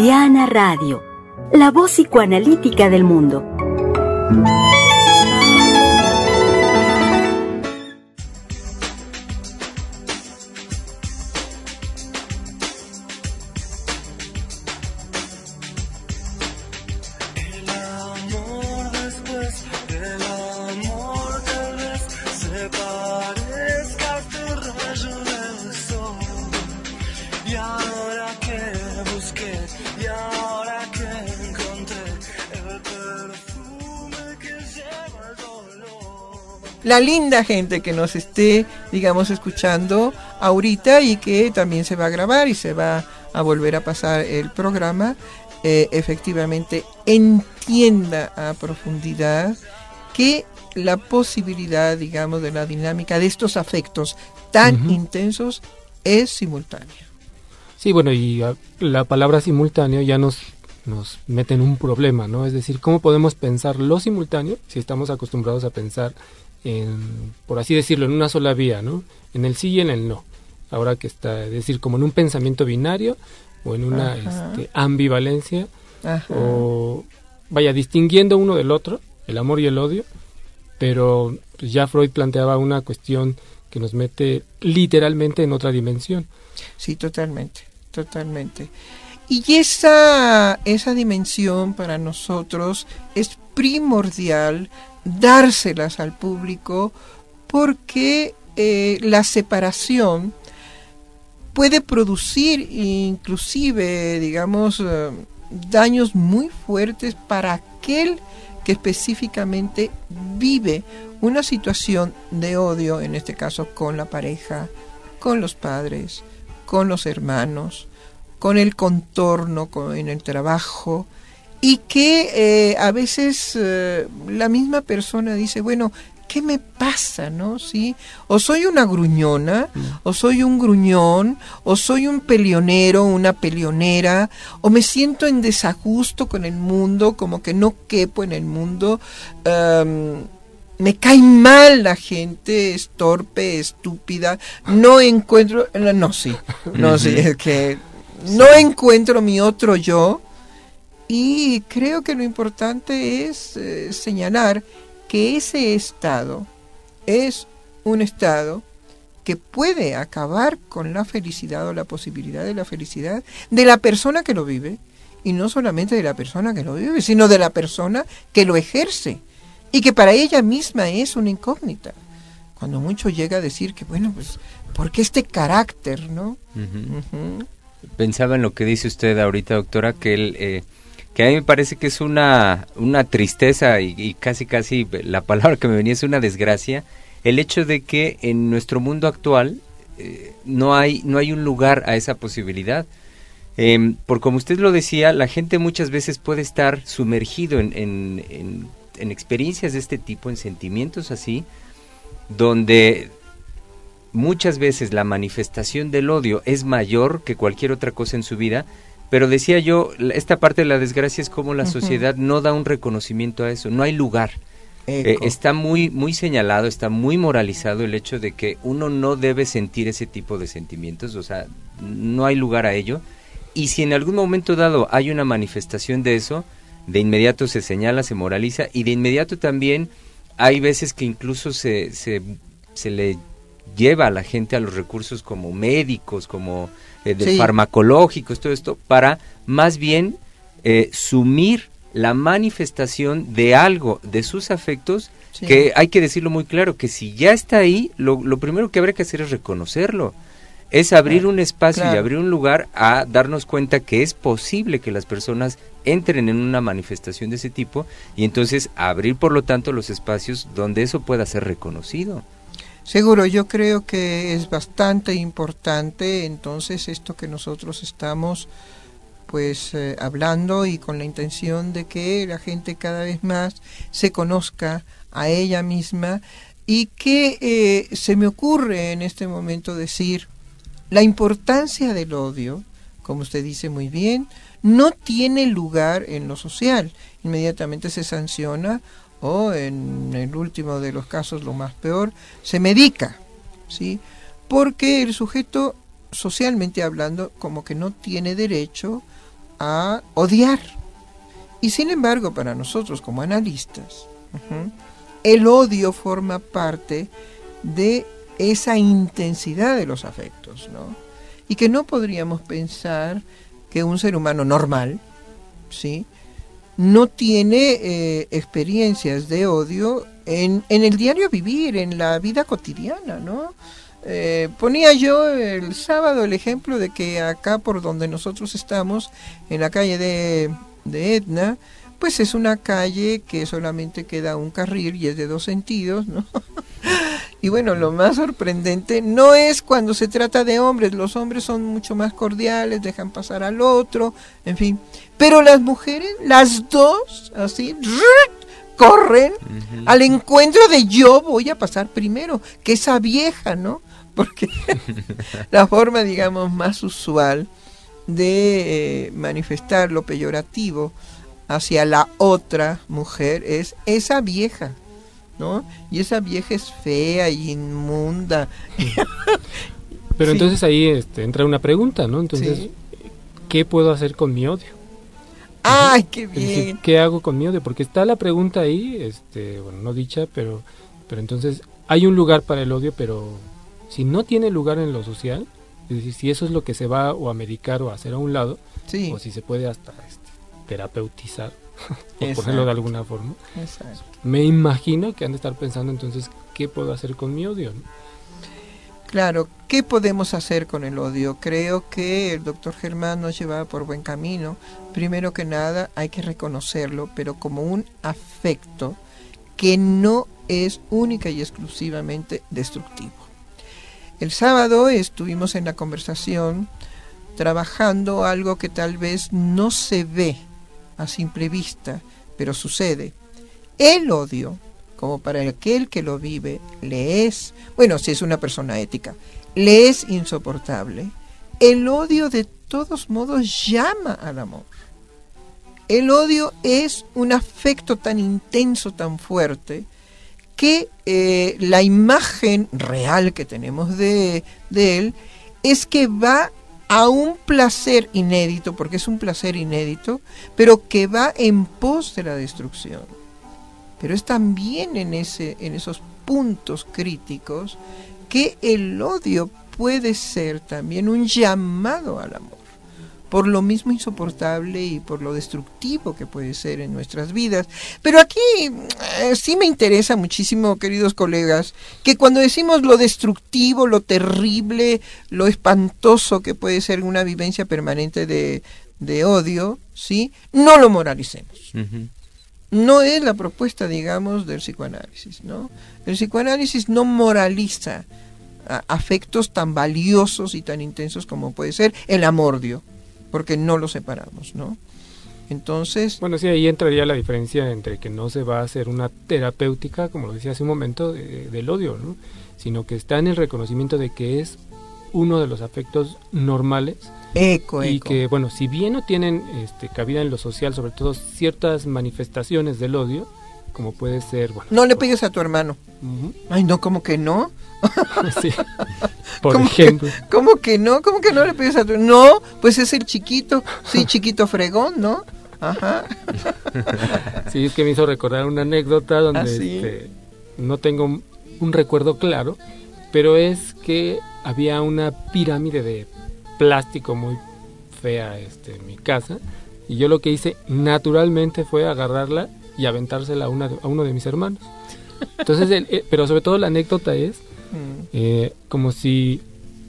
Diana Radio, la voz psicoanalítica del mundo. La linda gente que nos esté, digamos, escuchando ahorita y que también se va a grabar y se va a volver a pasar el programa, efectivamente entienda a profundidad que la posibilidad, digamos, de la dinámica de estos afectos tan intensos es simultánea. Sí, bueno, y la palabra simultáneo ya nos mete en un problema, ¿no? Es decir, ¿cómo podemos pensar lo simultáneo si estamos acostumbrados a pensar por así decirlo, en una sola vía, ¿no? En el sí y en el no. Ahora que está, es decir, como en un pensamiento binario o en una ambivalencia, o vaya, distinguiendo uno del otro, el amor y el odio, pero pues ya Freud planteaba una cuestión que nos mete literalmente en otra dimensión. Sí, totalmente. Y esa dimensión para nosotros es primordial dárselas al público porque la separación puede producir inclusive, digamos, daños muy fuertes para aquel que específicamente vive una situación de odio, en este caso con la pareja, con los padres, con los hermanos, con el contorno, en el trabajo, y que a veces la misma persona dice, bueno, ¿qué me pasa, no? ¿Sí? O soy una gruñona, o soy un gruñón, o soy un peleonero, una peleonera, o me siento en desajusto con el mundo, como que no quepo en el mundo, me cae mal la gente, es torpe, estúpida, no encuentro, es que no encuentro mi otro yo. Y creo que lo importante es señalar que ese estado es un estado que puede acabar con la felicidad o la posibilidad de la felicidad de la persona que lo vive, y no solamente de la persona que lo vive, sino de la persona que lo ejerce, y que para ella misma es una incógnita. Cuando mucho llega a decir que, bueno, pues, ¿por qué este carácter, no? Pensaba en lo que dice usted ahorita, doctora, que a mí me parece que es una tristeza y casi la palabra que me venía es una desgracia, el hecho de que en nuestro mundo actual no hay un lugar a esa posibilidad. Por como usted lo decía, la gente muchas veces puede estar sumergido en experiencias de este tipo, en sentimientos así, donde muchas veces la manifestación del odio es mayor que cualquier otra cosa en su vida. Pero decía yo, esta parte de la desgracia es como la sociedad no da un reconocimiento a eso, no hay lugar. Está muy señalado, está muy moralizado el hecho de que uno no debe sentir ese tipo de sentimientos, o sea, no hay lugar a ello. Y si en algún momento dado hay una manifestación de eso, de inmediato se señala, se moraliza, y de inmediato también hay veces que incluso se le lleva a la gente a los recursos como médicos, como farmacológicos, todo esto, para más bien sumir la manifestación de algo de sus afectos, que hay que decirlo muy claro, que si ya está ahí, lo primero que habría que hacer es reconocerlo, es abrir un espacio y abrir un lugar a darnos cuenta que es posible que las personas entren en una manifestación de ese tipo, y entonces abrir por lo tanto los espacios donde eso pueda ser reconocido. Seguro, yo creo que es bastante importante entonces esto que nosotros estamos pues hablando, y con la intención de que la gente cada vez más se conozca a ella misma, y que se me ocurre en este momento decir la importancia del odio, como usted dice muy bien, no tiene lugar en lo social, inmediatamente se sanciona, o en el último de los casos, lo más peor, se medica, ¿sí? Porque el sujeto, socialmente hablando, como que no tiene derecho a odiar. Y sin embargo, para nosotros como analistas, el odio forma parte de esa intensidad de los afectos, ¿no? Y que no podríamos pensar que un ser humano normal, ¿sí?, no tiene experiencias de odio en el diario vivir, en la vida cotidiana, ¿no? Ponía yo el sábado el ejemplo de que acá por donde nosotros estamos, en la calle de Etna, pues es una calle que solamente queda un carril y es de 2 sentidos, ¿no? Y bueno, lo más sorprendente no es cuando se trata de hombres, los hombres son mucho más cordiales, dejan pasar al otro, en fin. Pero las mujeres, las dos, así, corren al encuentro de yo voy a pasar primero, que esa vieja, ¿no? Porque la forma, digamos, más usual de manifestar lo peyorativo hacia la otra mujer es esa vieja, ¿no? Y esa vieja es fea y inmunda. Pero sí. Entonces ahí entra una pregunta, ¿no? Entonces, Sí. ¿qué puedo hacer con mi odio? ¡Ay, qué Es decir, bien! ¿qué hago con mi odio? Porque está la pregunta ahí, bueno, no dicha, pero entonces hay un lugar para el odio, pero si no tiene lugar en lo social, es decir, si eso es lo que se va o a medicar o a hacer a un lado, Sí. o si se puede hasta terapeutizar, por Exacto. ponerlo de alguna forma, Exacto. me imagino que han de estar pensando entonces, ¿qué puedo hacer con mi odio? ¿No? Claro, ¿qué podemos hacer con el odio? Creo que el doctor Germán nos lleva por buen camino. Primero que nada, hay que reconocerlo, pero como un afecto que no es única y exclusivamente destructivo. El sábado estuvimos en la conversación trabajando algo que tal vez no se ve a simple vista, pero sucede. El odio, como para aquel que lo vive, le es, bueno, si es una persona ética, le es insoportable. El odio de todos modos llama al amor. El odio es un afecto tan intenso, tan fuerte, que la imagen real que tenemos de él es que va a un placer inédito, porque es un placer inédito, pero que va en pos de la destrucción. Pero es también en esos puntos críticos que el odio puede ser también un llamado al amor, por lo mismo insoportable y por lo destructivo que puede ser en nuestras vidas. Pero aquí sí me interesa muchísimo, queridos colegas, que cuando decimos lo destructivo, lo terrible, lo espantoso que puede ser una vivencia permanente de odio, ¿sí?, no lo moralicemos. Uh-huh. No es la propuesta, digamos, del psicoanálisis, ¿no? El psicoanálisis no moraliza afectos tan valiosos y tan intensos como puede ser el amor-odio, porque no lo separamos, ¿no? Entonces... Bueno, sí, ahí entraría la diferencia entre que no se va a hacer una terapéutica, como lo decía hace un momento, del odio, ¿no? Sino que está en el reconocimiento de que es uno de los afectos normales. Y que, bueno, si bien no tienen cabida en lo social, sobre todo ciertas manifestaciones del odio, como puede ser... Bueno, no le pegues a tu hermano. Uh-huh. Ay, no, ¿cómo que no? Sí, por ejemplo. ¿Cómo que no? ¿Cómo que no le pides a tu... No, pues es el chiquito, sí, chiquito fregón, ¿no? Ajá. Sí, es que me hizo recordar una anécdota donde no tengo un recuerdo claro, pero es que había una pirámide de plástico muy fea en mi casa, y yo lo que hice naturalmente fue agarrarla y aventársela a uno de mis hermanos. Entonces, pero sobre todo la anécdota es como si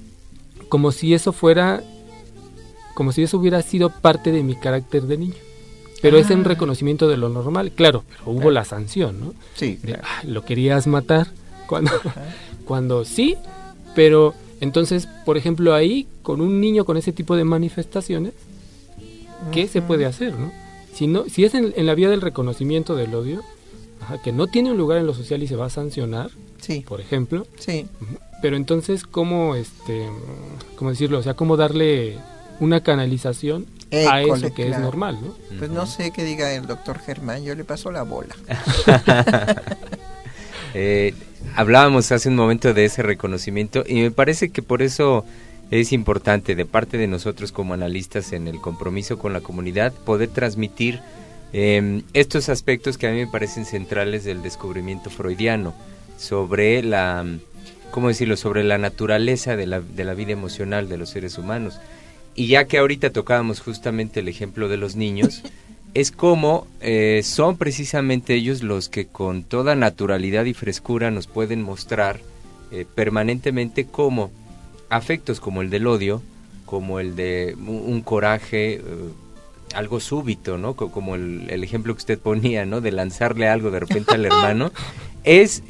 eso fuera, como si eso hubiera sido parte de mi carácter de niño. Pero es un reconocimiento de lo normal, claro, pero hubo la sanción, ¿no? Sí, claro. Lo querías matar cuando sí, pero entonces, por ejemplo, ahí con un niño con ese tipo de manifestaciones, ¿qué se puede hacer, no? Si es en la vía del reconocimiento del odio, que no tiene un lugar en lo social y se va a sancionar, sí, por ejemplo, sí, pero entonces ¿cómo decirlo? O sea, ¿cómo darle una canalización a eso que es normal, ¿no? Pues no sé qué diga el doctor Germán, yo le paso la bola. Hablábamos hace un momento de ese reconocimiento y me parece que por eso es importante de parte de nosotros como analistas en el compromiso con la comunidad poder transmitir estos aspectos que a mí me parecen centrales del descubrimiento freudiano sobre la, ¿cómo decirlo?, sobre la naturaleza de la vida emocional de los seres humanos. Y ya que ahorita tocábamos justamente el ejemplo de los niños, es como son precisamente ellos los que con toda naturalidad y frescura nos pueden mostrar permanentemente cómo afectos como el del odio, como el de un coraje, algo súbito, ¿no? Como el ejemplo que usted ponía, ¿no? De lanzarle algo de repente al hermano, es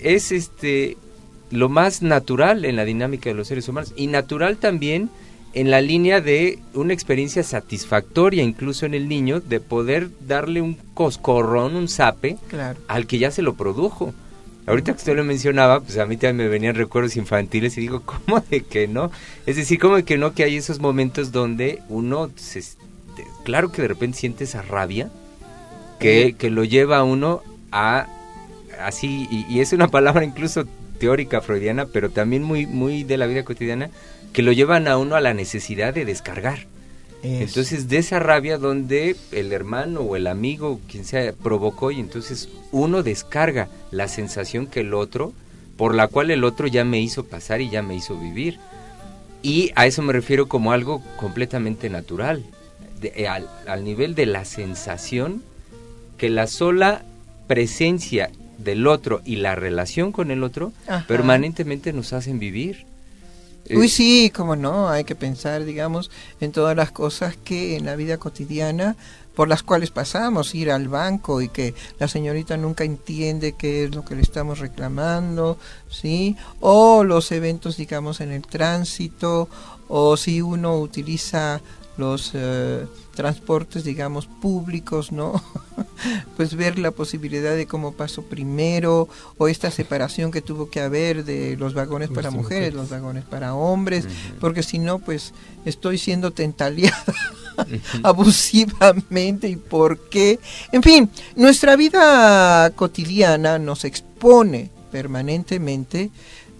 lo más natural en la dinámica de los seres humanos, y natural también en la línea de una experiencia satisfactoria incluso en el niño, de poder darle un coscorrón, un zape, claro, al que ya se lo produjo. Ahorita que usted lo mencionaba, pues a mí también me venían recuerdos infantiles y digo, ¿cómo de que no? Es decir, ¿cómo de que no? Que hay esos momentos donde uno, claro que de repente siente esa rabia que lo lleva a uno a, así, y es una palabra incluso teórica freudiana, pero también muy, muy de la vida cotidiana, que lo llevan a uno a la necesidad de descargar. Entonces, de esa rabia donde el hermano o el amigo, quien sea, provocó, y entonces uno descarga la sensación que el otro, por la cual el otro ya me hizo pasar y ya me hizo vivir. Y a eso me refiero como algo completamente natural, al nivel de la sensación que la sola presencia del otro y la relación con el otro, ajá, permanentemente nos hacen vivir. Uy, sí, cómo no, hay que pensar, digamos, en todas las cosas que en la vida cotidiana por las cuales pasamos, ir al banco y que la señorita nunca entiende qué es lo que le estamos reclamando, ¿sí? O los eventos, digamos, en el tránsito, o si uno utiliza los transportes, digamos, públicos, ¿no? Pues ver la posibilidad de cómo pasó primero, o esta separación que tuvo que haber de los vagones para mujeres, los vagones para hombres, porque si no, pues estoy siendo tentaleada abusivamente, y por qué. En fin, nuestra vida cotidiana nos expone permanentemente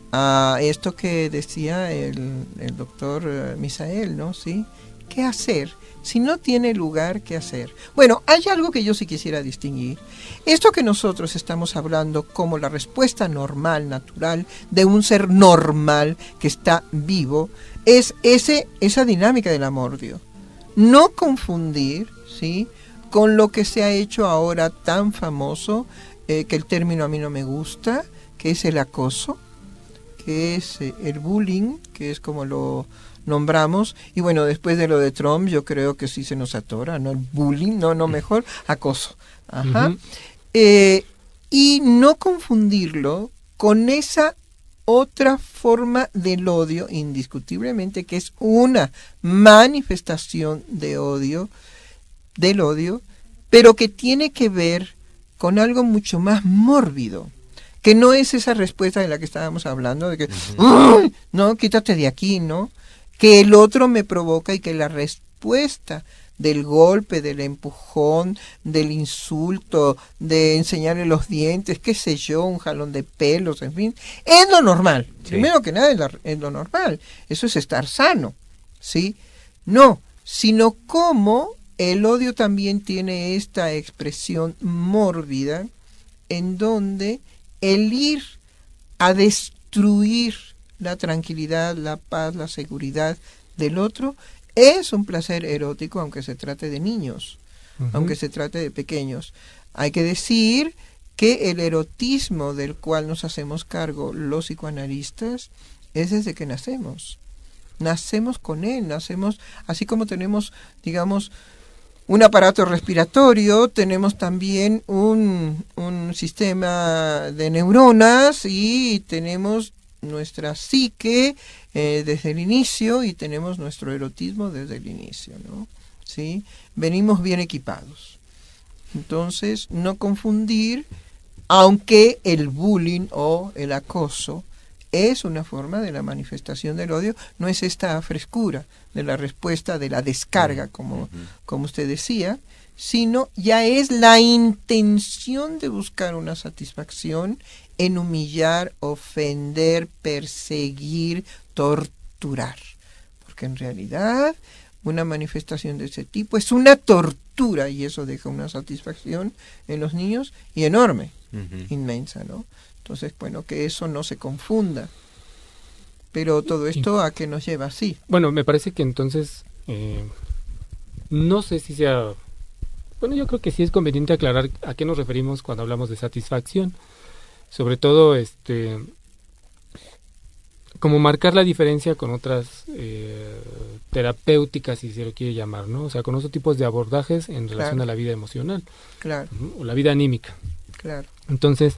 a esto que decía el doctor Misael, ¿no? ¿Sí? ¿Qué hacer si no tiene lugar que hacer? Bueno, hay algo que yo sí quisiera distinguir. Esto que nosotros estamos hablando como la respuesta normal, natural, de un ser normal que está vivo, es esa dinámica del amor-odio. No confundir, ¿sí?, con lo que se ha hecho ahora tan famoso, que el término a mí no me gusta, que es el acoso, que es el bullying, que es como lo nombramos, y bueno, después de lo de Trump, yo creo que sí se nos atora, ¿no? El bullying, no, mejor acoso. Ajá. Y no confundirlo con esa otra forma del odio, indiscutiblemente, que es una manifestación de odio, del odio, pero que tiene que ver con algo mucho más mórbido, que no es esa respuesta de la que estábamos hablando, de que, no, quítate de aquí, ¿no? Que el otro me provoca, y que la respuesta del golpe, del empujón, del insulto, de enseñarle los dientes, qué sé yo, un jalón de pelos, en fin, es lo normal. Sí. Primero que nada es lo normal. Eso es estar sano, ¿sí? No, sino cómo el odio también tiene esta expresión mórbida, en donde el ir a destruir la tranquilidad, la paz, la seguridad del otro es un placer erótico, aunque se trate de niños, aunque se trate de pequeños. Hay que decir que el erotismo del cual nos hacemos cargo los psicoanalistas es desde que nacemos. Nacemos con él, nacemos, así como tenemos, digamos, un aparato respiratorio, tenemos también un sistema de neuronas, y tenemos nuestra psique desde el inicio, y tenemos nuestro erotismo desde el inicio, ¿no? ¿Sí? Venimos bien equipados. Entonces, no confundir, aunque el bullying o el acoso es una forma de la manifestación del odio, no es esta frescura de la respuesta, de la descarga, como usted decía, sino ya es la intención de buscar una satisfacción en humillar, ofender, perseguir, torturar. que en realidad una manifestación de ese tipo es una tortura, y eso deja una satisfacción en los niños y enorme, inmensa, ¿no? Entonces, bueno, que eso no se confunda. Pero todo esto, ¿a qué nos lleva así? Bueno, me parece que entonces, no sé si sea... Bueno, yo creo que sí es conveniente aclarar a qué nos referimos cuando hablamos de satisfacción. Sobre todo, como marcar la diferencia con otras terapéuticas, si se lo quiere llamar, ¿no? O sea, con otros tipos de abordajes en relación a la vida emocional. Claro. O la vida anímica. Claro. Entonces,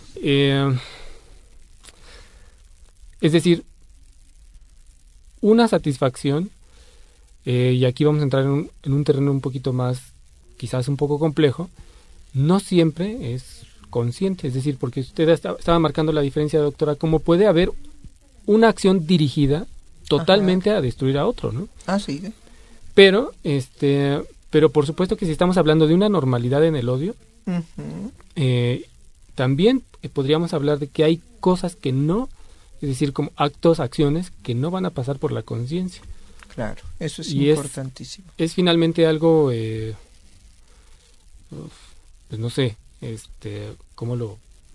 es decir, una satisfacción, y aquí vamos a entrar en un terreno un poquito más, quizás un poco complejo, no siempre es consciente. Es decir, porque usted estaba marcando la diferencia, doctora, como puede haber una acción dirigida totalmente a destruir a otro, ¿no? Sí. Pero por supuesto que si estamos hablando de una normalidad en el odio, también podríamos hablar de que hay cosas que no, es decir, como actos, acciones que no van a pasar por la conciencia. Claro, eso es importantísimo. Es finalmente algo, pues no sé, cómo lo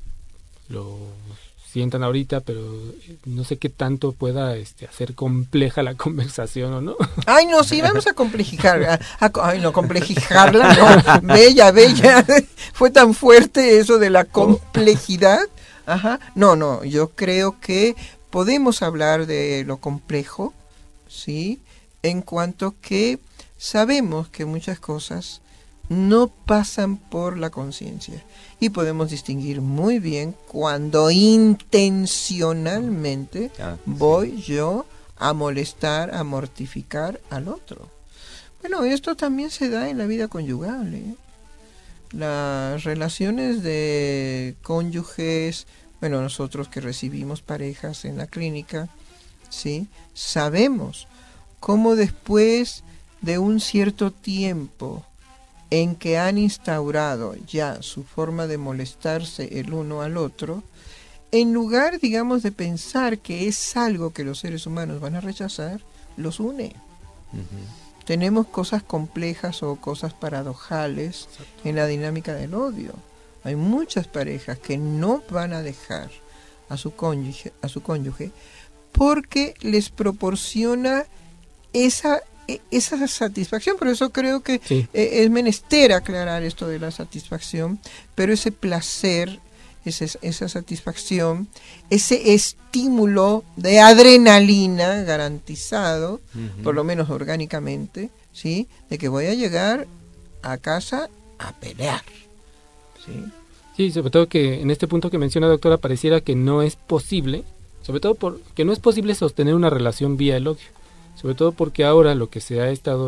sientan ahorita, pero no sé qué tanto pueda hacer compleja la conversación o no. Ay, no, sí, vamos a complejijar. Complejijarla, no. Bella. Fue tan fuerte eso de la complejidad. No, yo creo que podemos hablar de lo complejo, ¿sí? En cuanto que sabemos que muchas cosas no pasan por la conciencia. Y podemos distinguir muy bien cuando intencionalmente voy yo a molestar, a mortificar al otro. Bueno, esto también se da en la vida conyugal, ¿eh? Las relaciones de cónyuges, bueno, nosotros que recibimos parejas en la clínica, ¿sí? Sabemos cómo después de un cierto tiempo en que han instaurado ya su forma de molestarse el uno al otro, en lugar, digamos, de pensar que es algo que los seres humanos van a rechazar, los une. Tenemos cosas complejas o cosas paradojales en la dinámica del odio. Hay muchas parejas que no van a dejar a su cónyuge porque les proporciona esa satisfacción. Por eso creo que es menester aclarar esto de la satisfacción, pero ese placer, esa satisfacción, ese estímulo de adrenalina garantizado, por lo menos orgánicamente, ¿sí? De que voy a llegar a casa a pelear, ¿sí? Sí, sobre todo que en este punto que menciona, doctora, pareciera que no es posible, sobre todo porque no es posible sostener una relación vía el odio. Sobre todo porque ahora lo que se ha estado,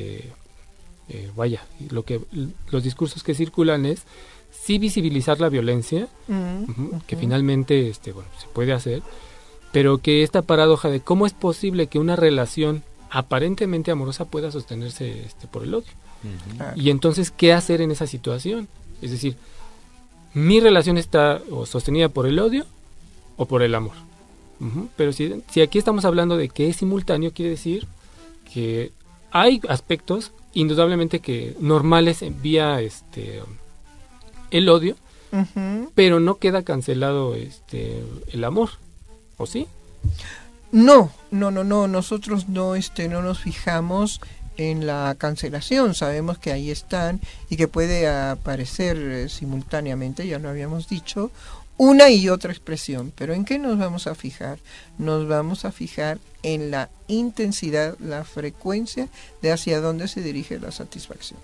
los discursos que circulan es sí visibilizar la violencia, que finalmente, se puede hacer, pero que esta paradoja de cómo es posible que una relación aparentemente amorosa pueda sostenerse por el odio. Y entonces, ¿qué hacer en esa situación? Es decir, mi relación está sostenida por el odio o por el amor. Pero si aquí estamos hablando de que es simultáneo, quiere decir que hay aspectos indudablemente que normales vía el odio, pero no queda cancelado el amor, ¿o sí? No, nosotros no nos fijamos en la cancelación, sabemos que ahí están y que puede aparecer simultáneamente, ya lo habíamos dicho, una y otra expresión. ¿Pero en qué nos vamos a fijar? Nos vamos a fijar en la intensidad, la frecuencia de hacia dónde se dirige la satisfacción.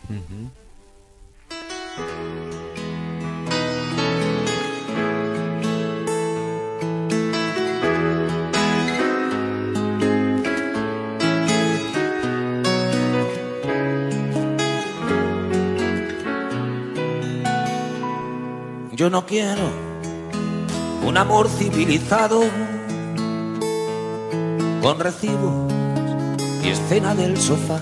Yo no quiero un amor civilizado con recibos y escena del sofá.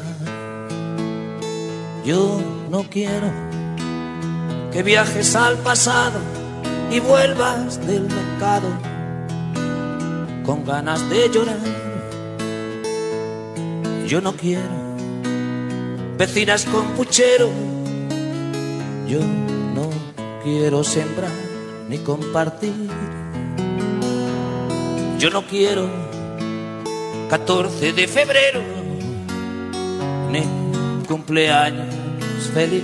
Yo no quiero que viajes al pasado y vuelvas del mercado con ganas de llorar. Yo no quiero vecinas con puchero. Yo no quiero sembrar ni compartir. Yo no quiero 14 de febrero ni cumpleaños feliz.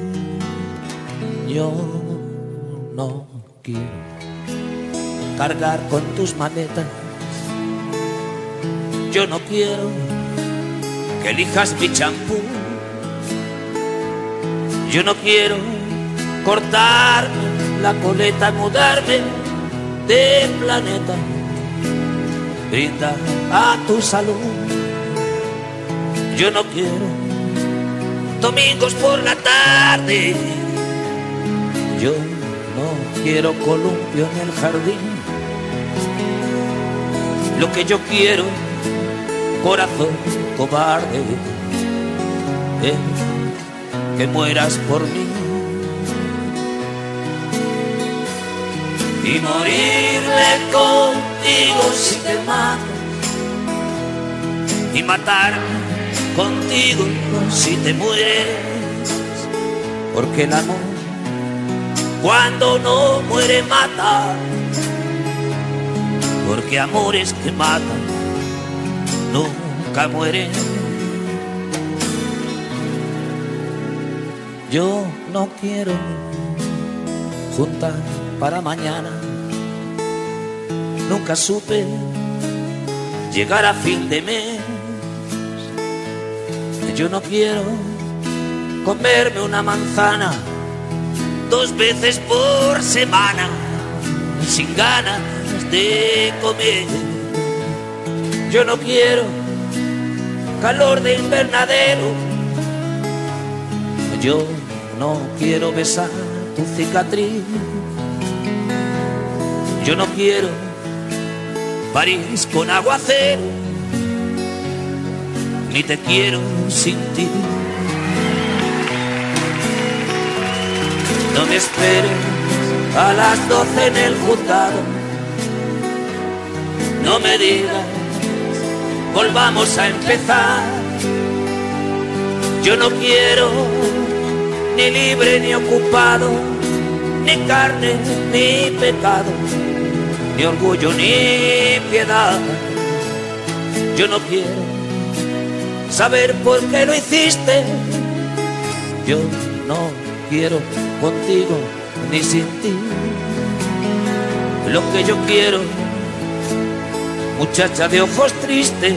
Yo no quiero cargar con tus maletas. Yo no quiero que elijas mi champú. Yo no quiero cortarme la coleta, mudarme de planeta. Brinda a tu salud. Yo no quiero domingos por la tarde. Yo no quiero columpio en el jardín. Lo que yo quiero, corazón cobarde, es que mueras por mí. Y morirme contigo si te mato, y matarme contigo si te mueres, porque el amor cuando no muere mata, porque amores que matan nunca mueren. Yo no quiero juntar para mañana. Nunca supe llegar a fin de mes. Yo no quiero comerme una manzana 2 veces por semana sin ganas de comer. Yo no quiero calor de invernadero. Yo no quiero besar tu cicatriz. Yo no quiero París con aguacero, ni te quiero sin ti. No me esperes a las 12 en el juzgado. No me digas, volvamos a empezar. Yo no quiero ni libre ni ocupado, ni carne ni pecado, ni orgullo ni piedad. Yo no quiero saber por qué lo hiciste. Yo no quiero contigo ni sin ti. Lo que yo quiero, muchacha de ojos tristes,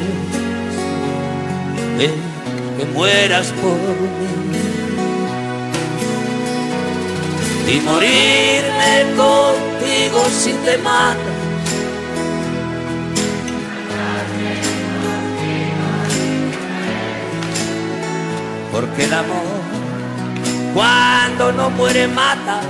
es que mueras por mí. Y morirme contigo si te matas. Porque el amor cuando no muere mata.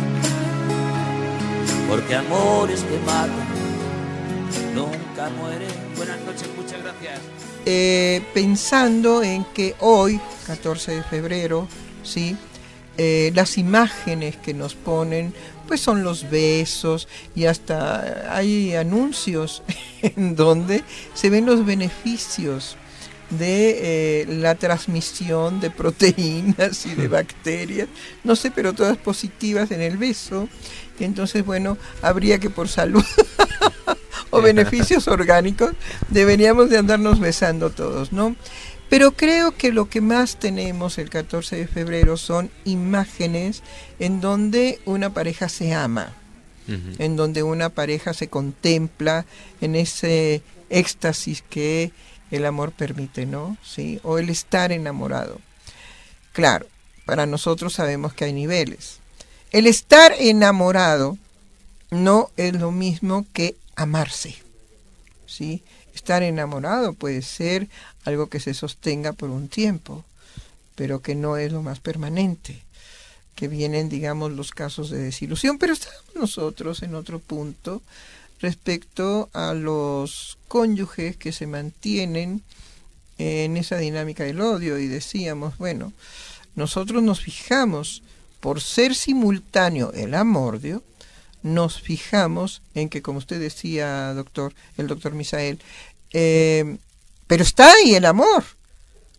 Porque amores que matan nunca mueren. Buenas noches, muchas gracias. Pensando en que hoy, 14 de febrero, ¿sí? Las imágenes que nos ponen pues son los besos, y hasta hay anuncios en donde se ven los beneficios de la transmisión de proteínas y de bacterias, no sé, pero todas positivas en el beso. Y entonces, bueno, habría que por salud o beneficios orgánicos deberíamos de andarnos besando todos, ¿no? Pero creo que lo que más tenemos el 14 de febrero son imágenes en donde una pareja se ama, en donde una pareja se contempla en ese éxtasis que el amor permite, ¿no? ¿Sí? O el estar enamorado. Claro, para nosotros sabemos que hay niveles. El estar enamorado no es lo mismo que amarse, ¿sí? Estar enamorado puede ser algo que se sostenga por un tiempo, pero que no es lo más permanente, que vienen, digamos, los casos de desilusión. Pero estamos nosotros en otro punto respecto a los cónyuges que se mantienen en esa dinámica del odio, y decíamos, bueno, nosotros nos fijamos, por ser simultáneo el amor-odio, nos fijamos en que, como usted decía, el doctor Misael, pero está ahí el amor,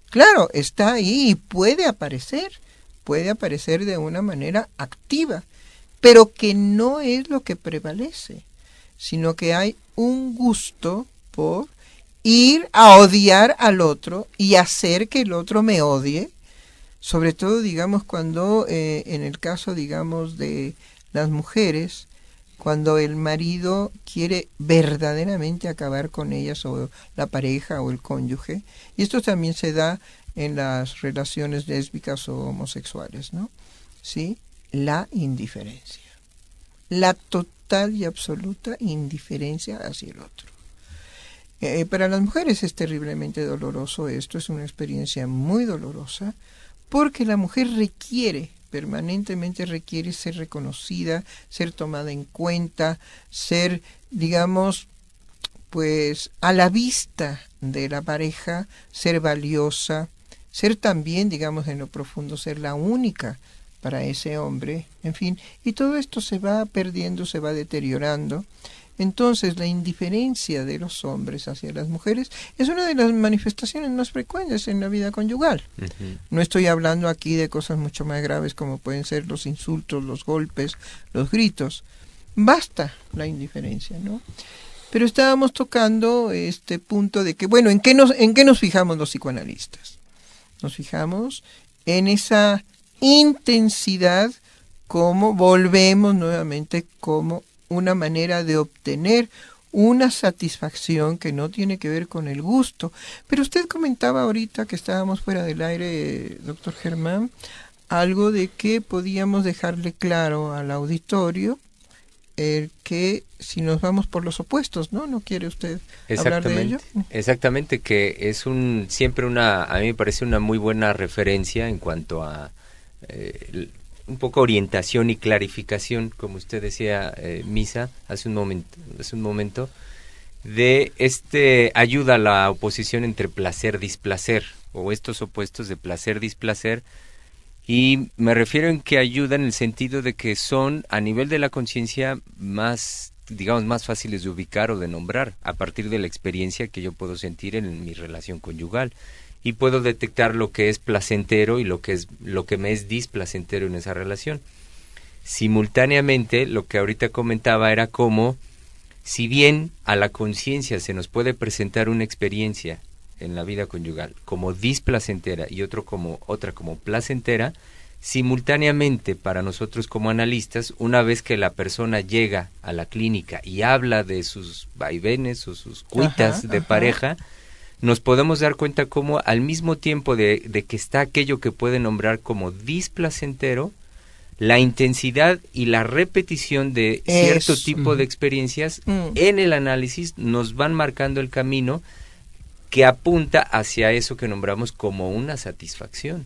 Claro, está ahí y puede aparecer de una manera activa, pero que no es lo que prevalece, sino que hay un gusto por ir a odiar al otro y hacer que el otro me odie, sobre todo, digamos, cuando en el caso, digamos, de las mujeres, cuando el marido quiere verdaderamente acabar con ellas, o la pareja o el cónyuge, y esto también se da en las relaciones lésbicas o homosexuales, ¿no? ¿Sí? La indiferencia, la total y absoluta indiferencia hacia el otro. Para las mujeres es terriblemente doloroso esto, es una experiencia muy dolorosa, porque la mujer permanentemente requiere ser reconocida, ser tomada en cuenta, ser, digamos, pues a la vista de la pareja, ser valiosa, ser también, digamos, en lo profundo, ser la única para ese hombre, en fin, y todo esto se va perdiendo, se va deteriorando. Entonces, la indiferencia de los hombres hacia las mujeres es una de las manifestaciones más frecuentes en la vida conyugal. Uh-huh. No estoy hablando aquí de cosas mucho más graves como pueden ser los insultos, los golpes, los gritos. Basta la indiferencia, ¿no? Pero estábamos tocando este punto de que, bueno, ¿en qué nos fijamos los psicoanalistas? Nos fijamos en esa intensidad, como volvemos nuevamente como una manera de obtener una satisfacción que no tiene que ver con el gusto. Pero usted comentaba ahorita que estábamos fuera del aire, doctor Germán, algo de que podíamos dejarle claro al auditorio que si nos vamos por los opuestos, ¿no quiere usted hablar de ello? Exactamente, que es a mí me parece una muy buena referencia en cuanto a un poco orientación y clarificación, como usted decía, Misa, hace un momento, de ayuda a la oposición entre placer-displacer, o estos opuestos de placer-displacer, y me refiero en que ayuda en el sentido de que son, a nivel de la conciencia, más fáciles de ubicar o de nombrar, a partir de la experiencia que yo puedo sentir en mi relación conyugal. Y puedo detectar lo que es placentero y lo que me es displacentero en esa relación. Simultáneamente, lo que ahorita comentaba era cómo, si bien a la conciencia se nos puede presentar una experiencia en la vida conyugal como displacentera y otra como placentera, simultáneamente para nosotros como analistas, una vez que la persona llega a la clínica y habla de sus vaivenes o sus cuitas de pareja, nos podemos dar cuenta cómo al mismo tiempo de que está aquello que puede nombrar como displacentero, la intensidad y la repetición de cierto tipo de experiencias en el análisis nos van marcando el camino que apunta hacia eso que nombramos como una satisfacción.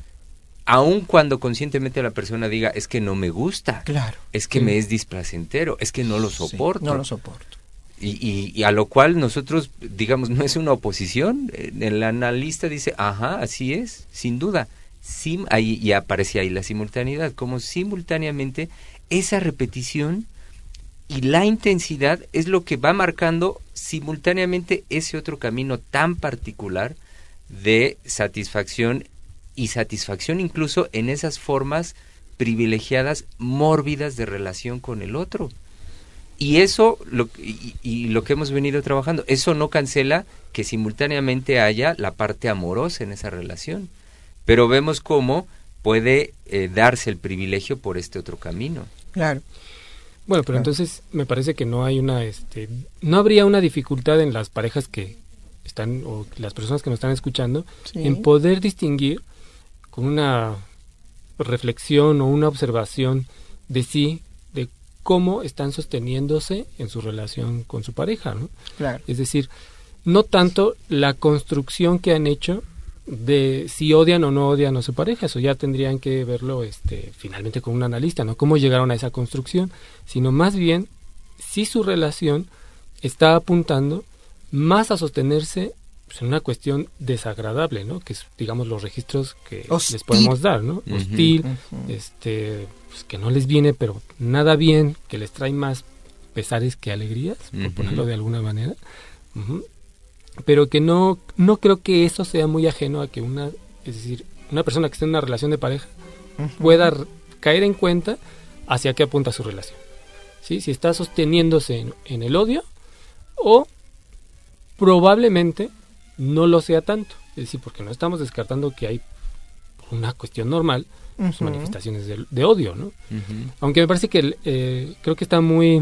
Aun cuando conscientemente la persona diga, es que no me gusta, claro, es que me es displacentero, es que no lo soporto. Sí, no lo soporto. Y a lo cual nosotros, digamos, no es una oposición. El analista dice, ajá, así es, sin duda. Y aparece ahí la simultaneidad, como simultáneamente esa repetición y la intensidad es lo que va marcando simultáneamente ese otro camino tan particular de satisfacción, y satisfacción incluso en esas formas privilegiadas, mórbidas de relación con el otro. Y eso, lo que hemos venido trabajando, eso no cancela que simultáneamente haya la parte amorosa en esa relación, pero vemos cómo puede darse el privilegio por este otro camino. Claro. Bueno, pero entonces me parece que no hay no habría una dificultad en las parejas que están, o las personas que nos están escuchando, sí, en poder distinguir con una reflexión o una observación de sí, de cómo están sosteniéndose en su relación con su pareja, ¿no? Claro. Es decir, no tanto la construcción que han hecho de si odian o no odian a su pareja, eso ya tendrían que verlo finalmente con un analista, ¿no? Cómo llegaron a esa construcción, sino más bien si su relación está apuntando más a sostenerse pues, en una cuestión desagradable, ¿no? Que es, digamos, los registros que les podemos dar, ¿no? Uh-huh. Hostil, pues, que no les viene, pero nada bien, que les trae más pesares que alegrías, por ponerlo de alguna manera. Uh-huh. pero que no creo que eso sea muy ajeno a que una persona que esté en una relación de pareja pueda caer en cuenta hacia qué apunta su relación. ¿Sí? Si está sosteniéndose en el odio, o probablemente no lo sea tanto. Es decir, porque no estamos descartando que hay una cuestión normal, pues, manifestaciones de odio, ¿no? Aunque me parece que creo que está muy,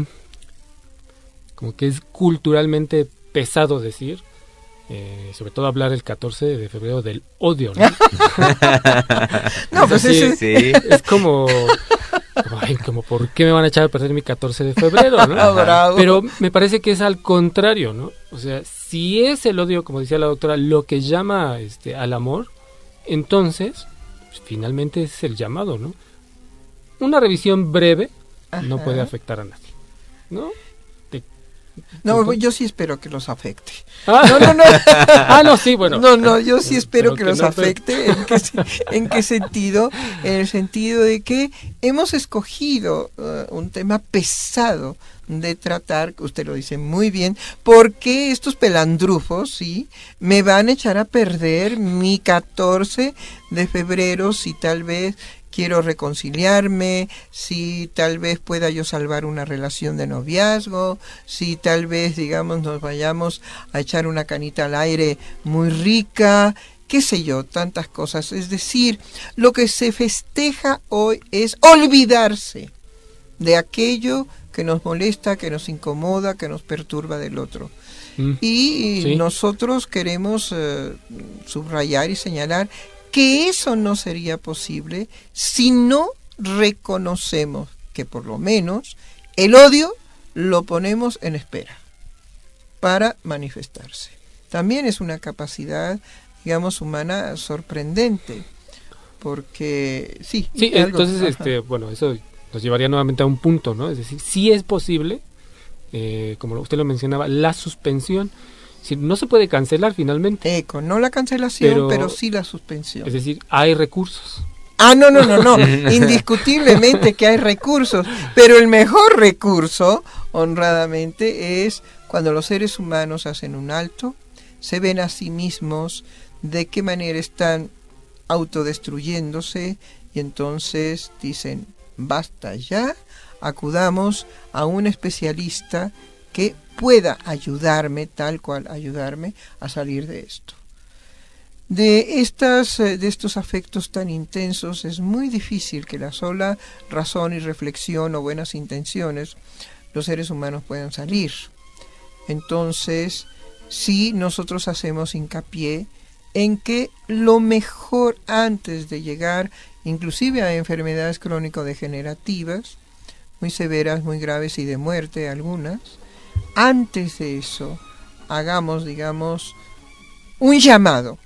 como que es culturalmente pesado decir, sobre todo hablar el 14 de febrero del odio, ¿no? No, pues es como ¿por qué me van a echar a perder mi 14 de febrero, ¿no? Bravo. Pero me parece que es al contrario, ¿no? O sea, si es el odio, como decía la doctora, lo que llama al amor, entonces pues, finalmente es el llamado, ¿no? Una revisión breve no puede afectar a nadie, ¿no? No, yo sí espero que los afecte. No. No, sí, bueno. No, yo sí espero que los afecte. ¿En qué sentido? En el sentido de que hemos escogido un tema pesado de tratar, que usted lo dice muy bien, porque estos pelandrufos, ¿sí?, me van a echar a perder mi 14 de febrero si tal vez quiero reconciliarme, si tal vez pueda yo salvar una relación de noviazgo, si tal vez, digamos, nos vayamos a echar una canita al aire muy rica, qué sé yo, tantas cosas. Es decir, lo que se festeja hoy es olvidarse de aquello que nos molesta, que nos incomoda, que nos perturba del otro. Y sí, nosotros queremos subrayar y señalar que eso no sería posible si no reconocemos que por lo menos el odio lo ponemos en espera para manifestarse. También es una capacidad, digamos, humana sorprendente, porque sí. Entonces, bueno, eso nos llevaría nuevamente a un punto, ¿no? Es decir, sí es posible, como usted lo mencionaba, la suspensión. No se puede cancelar finalmente. No la cancelación, pero sí la suspensión. Es decir, hay recursos. No. Indiscutiblemente que hay recursos, pero el mejor recurso, honradamente, es cuando los seres humanos hacen un alto, se ven a sí mismos de qué manera están autodestruyéndose y entonces dicen, basta ya, acudamos a un especialista que pueda ayudarme, tal cual ayudarme a salir de esto. De estos afectos tan intensos es muy difícil que la sola razón y reflexión o buenas intenciones los seres humanos puedan salir. Entonces, sí, nosotros hacemos hincapié en que lo mejor antes de llegar inclusive a enfermedades crónico-degenerativas, muy severas, muy graves y de muerte algunas, antes de eso, hagamos, digamos, un llamado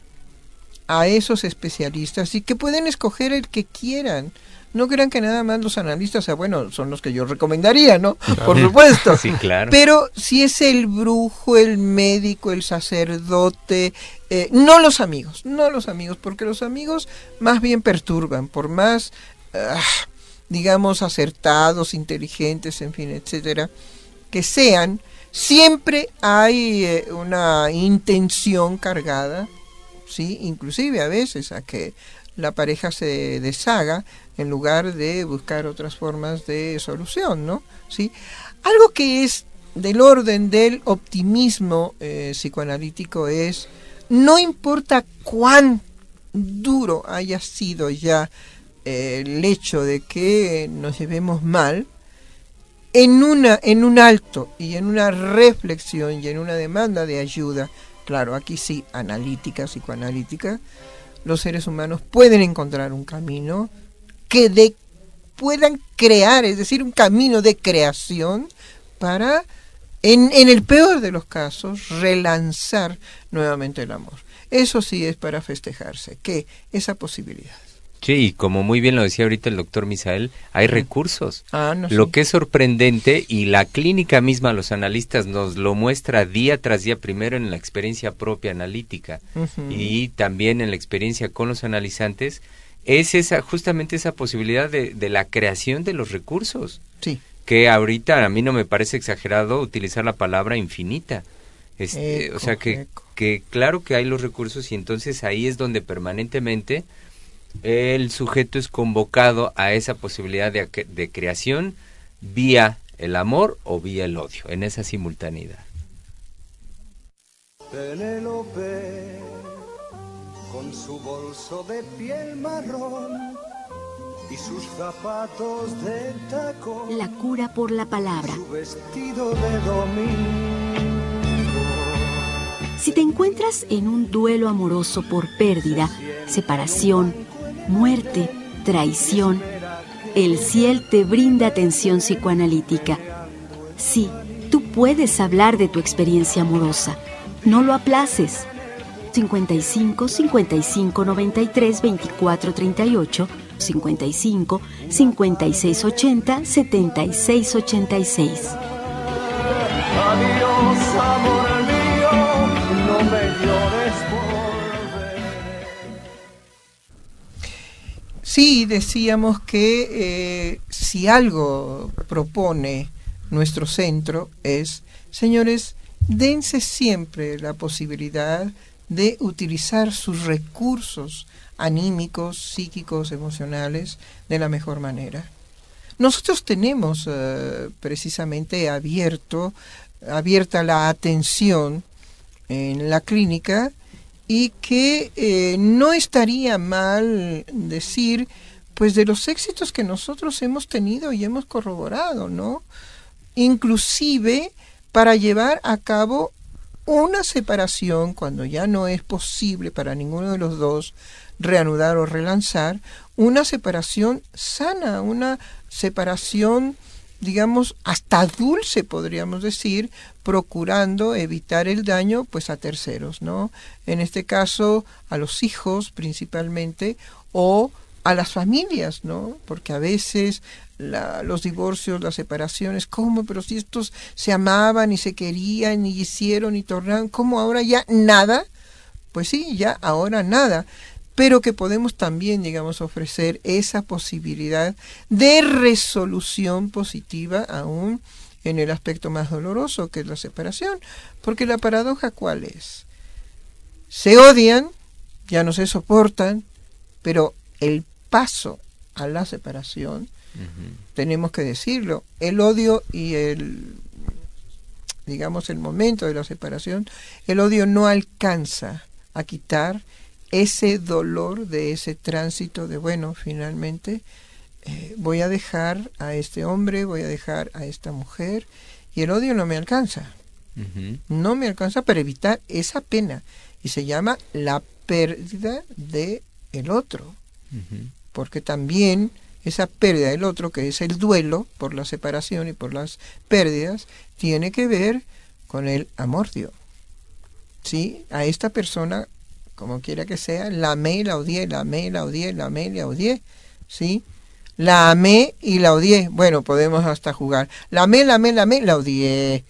a esos especialistas y que pueden escoger el que quieran. No crean que nada más los analistas, son los que yo recomendaría, ¿no? Claro. Por supuesto. Sí, claro. Pero si es el brujo, el médico, el sacerdote, no los amigos, porque los amigos más bien perturban, por más, digamos, acertados, inteligentes, en fin, etcétera, que sean. Siempre hay una intención cargada, ¿sí? Inclusive a veces a que la pareja se deshaga en lugar de buscar otras formas de solución, ¿no? ¿Sí? Algo que es del orden del optimismo psicoanalítico es, no importa cuán duro haya sido ya el hecho de que nos llevemos mal, en un alto y en una reflexión y en una demanda de ayuda, claro, aquí sí, analítica, psicoanalítica, los seres humanos pueden encontrar un camino que puedan crear, es decir, un camino de creación para, en el peor de los casos, relanzar nuevamente el amor. Eso sí es para festejarse, que esa posibilidad. Sí, y como muy bien lo decía ahorita el doctor Misael, hay recursos. Lo Sí. que es sorprendente, y la clínica misma, los analistas nos lo muestra día tras día, primero en la experiencia propia analítica y también en la experiencia con los analizantes, es justamente esa posibilidad de la creación de los recursos. Sí. Que ahorita a mí no me parece exagerado utilizar la palabra infinita. O sea, que porque claro que hay los recursos y entonces ahí es donde permanentemente el sujeto es convocado a esa posibilidad de creación vía el amor o vía el odio, en esa simultaneidad. Penélope, con su bolso de piel marrón y sus zapatos de tacón, La cura por la palabra. su vestido de domingo. Si te encuentras en un duelo amoroso por pérdida, separación, muerte, traición, el Ciel te brinda atención psicoanalítica. Sí, tú puedes hablar de tu experiencia amorosa. No lo aplaces. 55 55 93 24 38, 55 56 80 76 86. Adiós, amor mío, no me llores por ver. Sí, decíamos que si algo propone nuestro centro es, señores, dense siempre la posibilidad de utilizar sus recursos anímicos, psíquicos, emocionales de la mejor manera. Nosotros tenemos precisamente abierta la atención en la clínica y que no estaría mal decir pues de los éxitos que nosotros hemos tenido y hemos corroborado, ¿no? Inclusive para llevar a cabo una separación cuando ya no es posible para ninguno de los dos reanudar o relanzar, una separación sana, una separación, digamos, hasta dulce, podríamos decir, procurando evitar el daño pues a terceros, ¿no? En este caso a los hijos principalmente o a las familias, ¿no? Porque a veces los divorcios, las separaciones, ¿cómo? Pero si estos se amaban y se querían y hicieron y tornaron, ¿cómo ahora ya nada? Pues sí, ya ahora nada. Pero que podemos también, digamos, ofrecer esa posibilidad de resolución positiva aún en el aspecto más doloroso que es la separación. Porque la paradoja, ¿cuál es? Se odian, ya no se soportan, pero el paso a la separación, tenemos que decirlo, el odio y el momento de la separación, el odio no alcanza a quitar ese dolor de ese tránsito de, bueno, finalmente voy a dejar a este hombre, voy a dejar a esta mujer, y el odio no me alcanza. No me alcanza para evitar esa pena, y se llama la pérdida de el otro. Porque también esa pérdida del otro, que es el duelo por la separación y por las pérdidas, tiene que ver con el amor-dio. ¿Sí? A esta persona, como quiera que sea, la amé y la odié, la amé y la odié, la amé y la odié. ¿Sí? La amé y la odié. Bueno, podemos hasta jugar. La amé, la amé, la amé, la odié.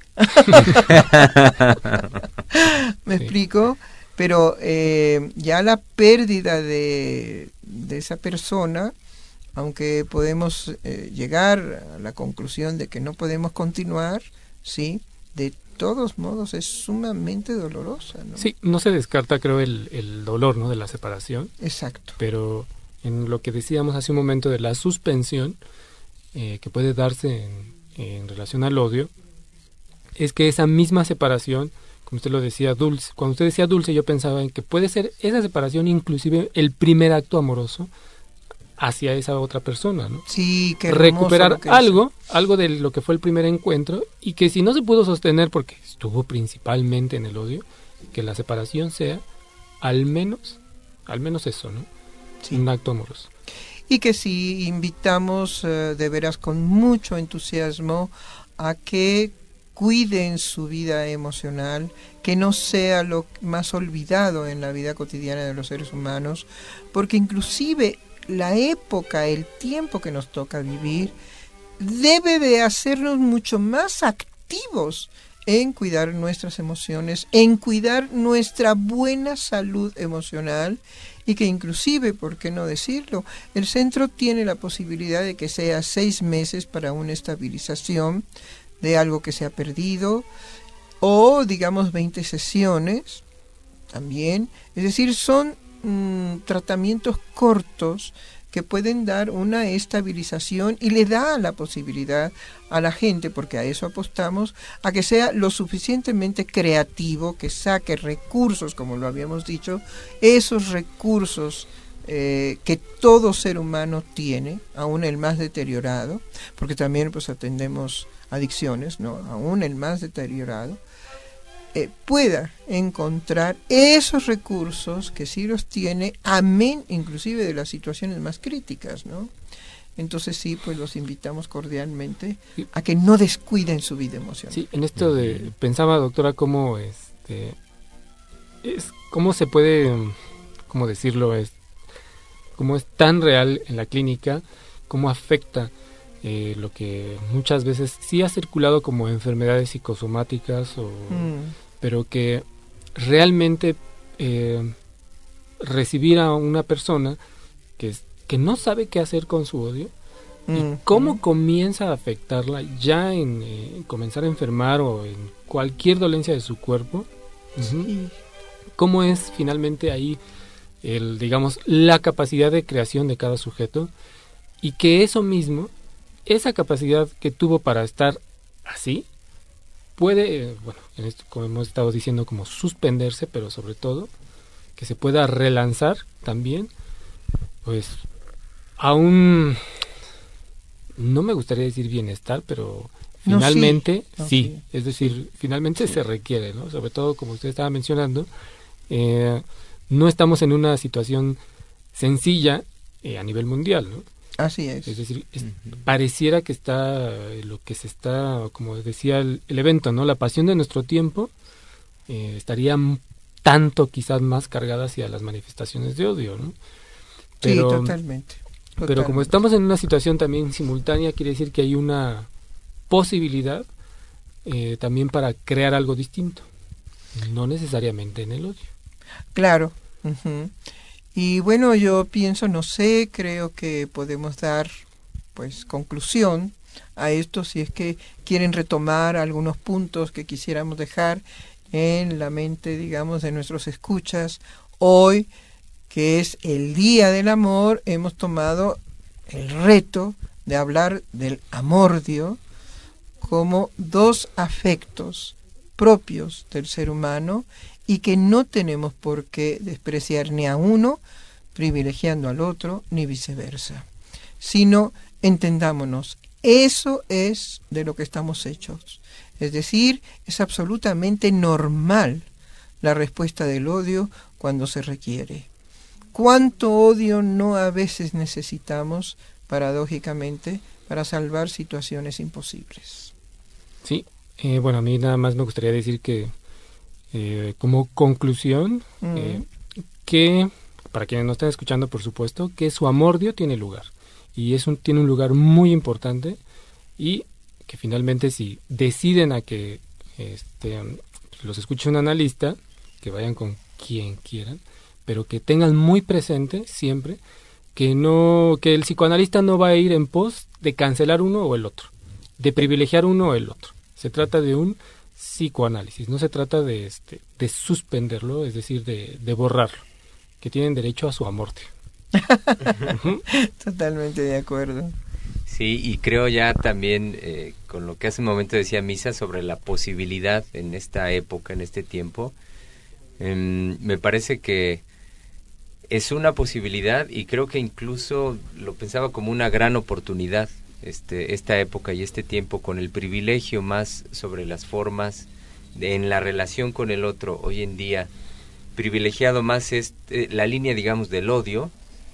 ¿Me explico? Pero ya la pérdida de esa persona, aunque podemos llegar a la conclusión de que no podemos continuar, ¿sí? De todos modos es sumamente dolorosa, ¿no? Sí, no se descarta, creo, el dolor, ¿no?, de la separación. Exacto. Pero en lo que decíamos hace un momento de la suspensión que puede darse en relación al odio, es que esa misma separación, como usted lo decía, dulce. Cuando usted decía dulce, yo pensaba en que puede ser esa separación inclusive el primer acto amoroso hacia esa otra persona, ¿no? Sí, que recuperar algo de lo que fue el primer encuentro, y que si no se pudo sostener porque estuvo principalmente en el odio, que la separación sea al menos eso, ¿no? Sí. Un acto amoroso. Y que si invitamos de veras con mucho entusiasmo a que cuiden su vida emocional, que no sea lo más olvidado en la vida cotidiana de los seres humanos, porque inclusive la época, el tiempo que nos toca vivir, debe de hacernos mucho más activos en cuidar nuestras emociones, en cuidar nuestra buena salud emocional, y que inclusive, ¿por qué no decirlo?, el centro tiene la posibilidad de que sea 6 meses para una estabilización de algo que se ha perdido, o digamos 20 sesiones también. Es decir, son tratamientos cortos que pueden dar una estabilización y le da la posibilidad a la gente, porque a eso apostamos, a que sea lo suficientemente creativo, que saque recursos, como lo habíamos dicho, esos recursos que todo ser humano tiene, aún el más deteriorado, porque también pues atendemos adicciones, ¿no? Aún el más deteriorado, pueda encontrar esos recursos que sí los tiene, amén inclusive de las situaciones más críticas, ¿no? Entonces sí, pues los invitamos cordialmente a que no descuiden su vida emocional. Sí, en esto pensaba, doctora, cómo cómo se puede, cómo decirlo, cómo es tan real en la clínica, cómo afecta lo que muchas veces sí ha circulado como enfermedades psicosomáticas, pero que realmente recibir a una persona que no sabe qué hacer con su odio, y cómo comienza a afectarla ya en comenzar a enfermar o en cualquier dolencia de su cuerpo, cómo es finalmente ahí digamos, la capacidad de creación de cada sujeto, y que eso mismo, esa capacidad que tuvo para estar así, puede, bueno, en esto, como hemos estado diciendo, como suspenderse, pero sobre todo que se pueda relanzar también, pues aún no me gustaría decir bienestar, pero finalmente sí, es decir, finalmente se requiere, ¿no? Sobre todo, como usted estaba mencionando, no estamos en una situación sencilla a nivel mundial, ¿no? Así es. Es decir, pareciera que está lo que se está, como decía el evento, ¿no? La pasión de nuestro tiempo estaría tanto, quizás más cargada hacia las manifestaciones de odio, ¿no? Pero, sí, totalmente. Pero como estamos en una situación también simultánea, quiere decir que hay una posibilidad también para crear algo distinto, no necesariamente en el odio. Claro. Y bueno, yo pienso, no sé, creo que podemos dar pues conclusión a esto, si es que quieren retomar algunos puntos que quisiéramos dejar en la mente, digamos, de nuestros escuchas. Hoy, que es el Día del Amor, hemos tomado el reto de hablar del amordio como dos afectos propios del ser humano, y que no tenemos por qué despreciar ni a uno privilegiando al otro, ni viceversa, sino entendámonos, eso es de lo que estamos hechos. Es decir, es absolutamente normal la respuesta del odio cuando se requiere. ¿Cuánto odio no a veces necesitamos, paradójicamente, para salvar situaciones imposibles? Sí, bueno, a mí nada más me gustaría decir que como conclusión, que para quienes nos están escuchando, por supuesto, que su amordio tiene lugar, y tiene un lugar muy importante, y que finalmente si deciden a que los escuche un analista, que vayan con quien quieran, pero que tengan muy presente siempre que el psicoanalista no va a ir en pos de cancelar uno o el otro, de privilegiar uno o el otro. Se trata de un psicoanálisis, no se trata de suspenderlo, es decir, de borrarlo, que tienen derecho a su amortio. Totalmente de acuerdo. Sí, y creo ya también, con lo que hace un momento decía Misa sobre la posibilidad en esta época, en este tiempo, me parece que es una posibilidad, y creo que incluso lo pensaba como una gran oportunidad, esta época y este tiempo, con el privilegio más sobre las formas en la relación con el otro. Hoy en día privilegiado más es la línea, digamos, del odio,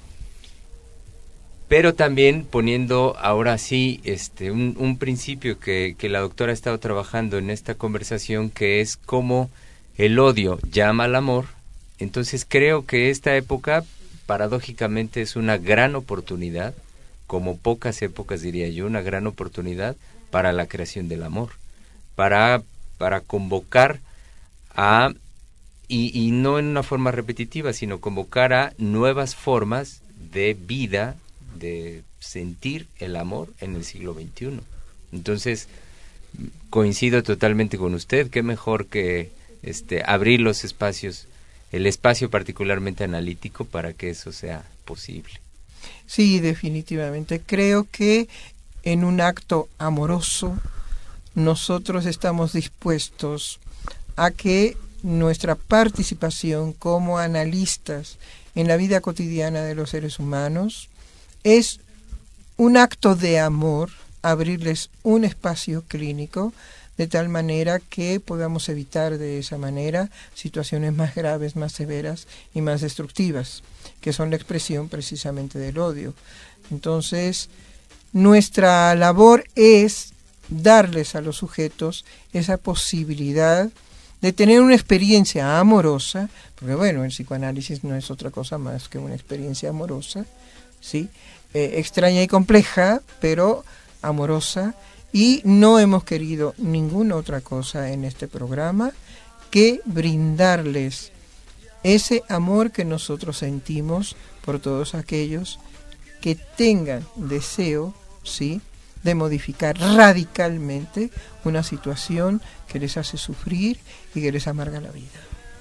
pero también poniendo ahora sí un principio que la doctora ha estado trabajando en esta conversación, que es cómo el odio llama al amor. Entonces creo que esta época paradójicamente es una gran oportunidad, como pocas épocas, diría yo, una gran oportunidad para la creación del amor, para convocar a, y no en una forma repetitiva, sino convocar a nuevas formas de vida, de sentir el amor en el siglo XXI. Entonces, coincido totalmente con usted, qué mejor que abrir los espacios el espacio particularmente analítico para que eso sea posible. Sí, definitivamente. Creo que en un acto amoroso nosotros estamos dispuestos a que nuestra participación como analistas en la vida cotidiana de los seres humanos es un acto de amor, abrirles un espacio clínico de tal manera que podamos evitar de esa manera situaciones más graves, más severas y más destructivas, que son la expresión precisamente del odio. Entonces, nuestra labor es darles a los sujetos esa posibilidad de tener una experiencia amorosa, porque bueno, el psicoanálisis no es otra cosa más que una experiencia amorosa, ¿sí? Extraña y compleja, pero amorosa, y no hemos querido ninguna otra cosa en este programa que brindarles ese amor que nosotros sentimos por todos aquellos que tengan deseo, ¿sí?, de modificar radicalmente una situación que les hace sufrir y que les amarga la vida.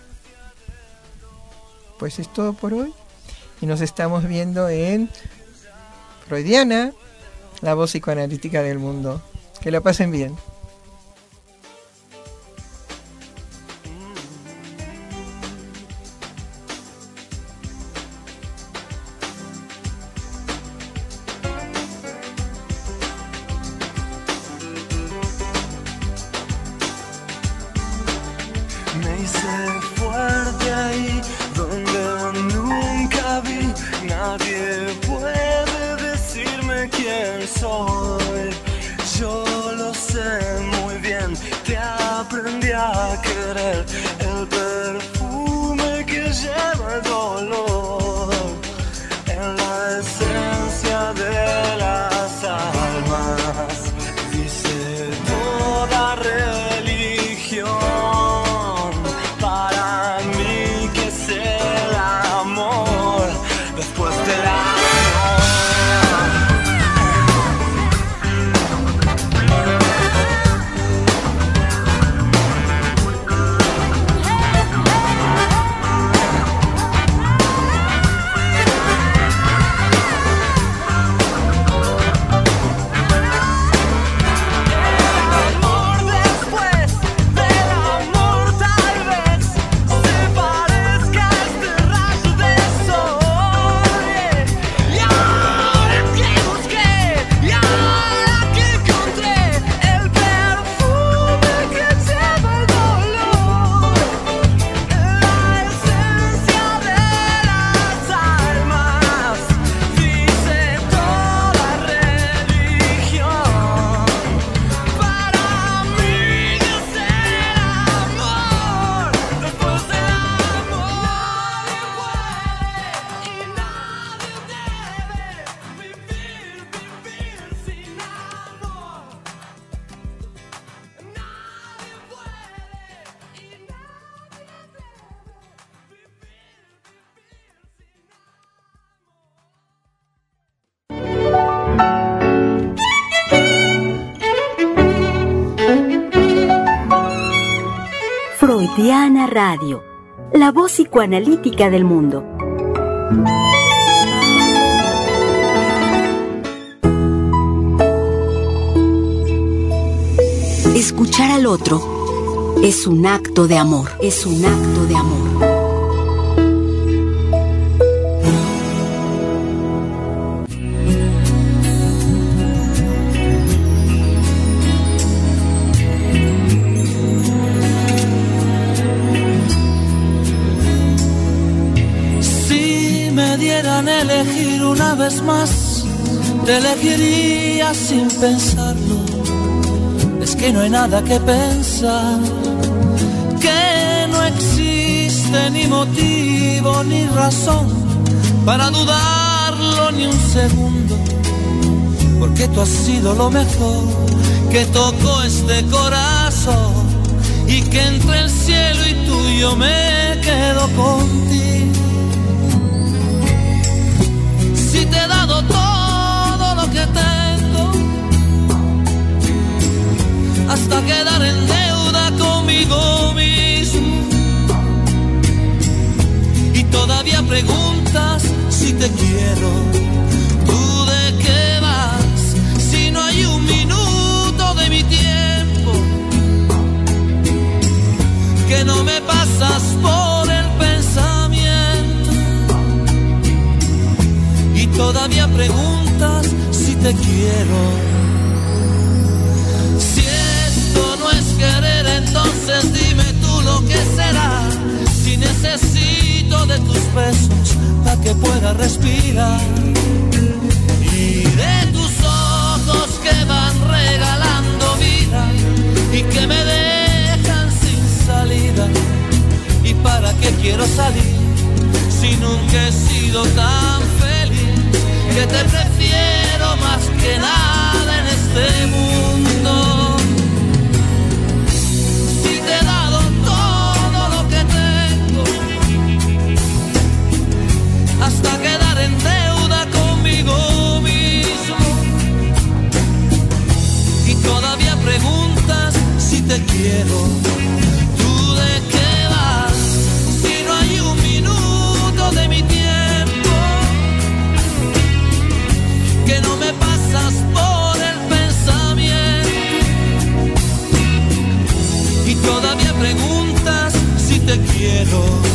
Pues es todo por hoy y nos estamos viendo en Freudiana, la voz psicoanalítica del mundo. Que la pasen bien. Me hice fuerte ahí donde nunca vi. Nadie puede decirme quién soy. Yo lo sé muy bien, te aprendí a querer. El perfume que lleva el dolor en la esencia de las almas, dice toda religión. Para mí que es el amor después del amor. Freudiana Radio, la voz psicoanalítica del mundo. Escuchar al otro es un acto de amor, es un acto de amor. Elegir una vez más, te elegiría sin pensarlo. Es que no hay nada que pensar, que no existe ni motivo ni razón para dudarlo ni un segundo, porque tú has sido lo mejor que tocó este corazón, y que entre el cielo y tú yo me quedo contigo. Si te he dado todo lo que tengo, hasta quedar en deuda conmigo mismo, preguntas si te quiero. ¿Tú de qué vas si no hay un minuto de mi tiempo? Que no me pasas por el pensamiento y todavía preguntas si te quiero. Si esto no es querer, entonces dime tú lo que será. Si necesito de tus besos para que pueda respirar y de tus ojos que van regalando vida y que me dejan sin salida. ¿Y para qué quiero salir si nunca he sido tan feliz? Que te prefiero más que nada en este mundo. Si te he dado todo lo que tengo, hasta quedar en deuda conmigo mismo, y todavía preguntas si te quiero. ¿Tú de qué vas si no hay un minuto de mi tiempo? Que no me pasas por el pensamiento y todavía preguntas si te quiero.